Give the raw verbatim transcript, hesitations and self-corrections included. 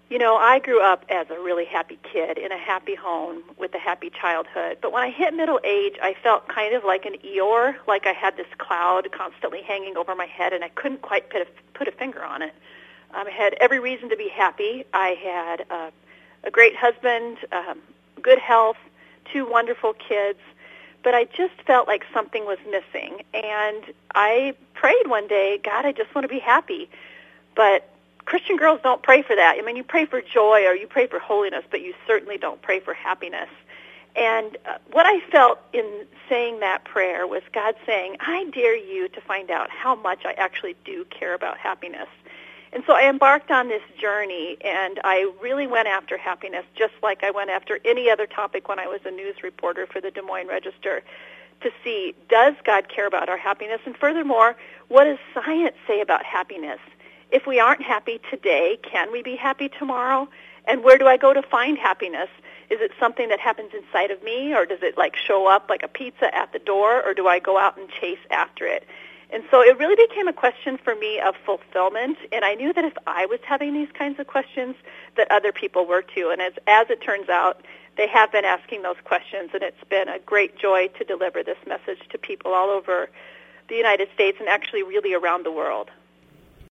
You know, I grew up as a really happy kid in a happy home with a happy childhood. But when I hit middle age, I felt kind of like an Eeyore, like I had this cloud constantly hanging over my head, and I couldn't quite put a, put a finger on it. Um, I had every reason to be happy. I had uh, a great husband, um, good health, two wonderful kids, but I just felt like something was missing. And I prayed one day, God, I just want to be happy. But Christian girls don't pray for that. I mean, you pray for joy or you pray for holiness, but you certainly don't pray for happiness. And uh, what I felt in saying that prayer was God saying, I dare you to find out how much I actually do care about happiness. And so I embarked on this journey, and I really went after happiness just like I went after any other topic when I was a news reporter for the Des Moines Register, to see, does God care about our happiness? And furthermore, what does science say about happiness? If we aren't happy today, can we be happy tomorrow? And where do I go to find happiness? Is it something that happens inside of me, or does it like show up like a pizza at the door, or do I go out and chase after it? And so it really became a question for me of fulfillment, and I knew that if I was having these kinds of questions, that other people were too. And as, as it turns out, they have been asking those questions, and it's been a great joy to deliver this message to people all over the United States and actually really around the world.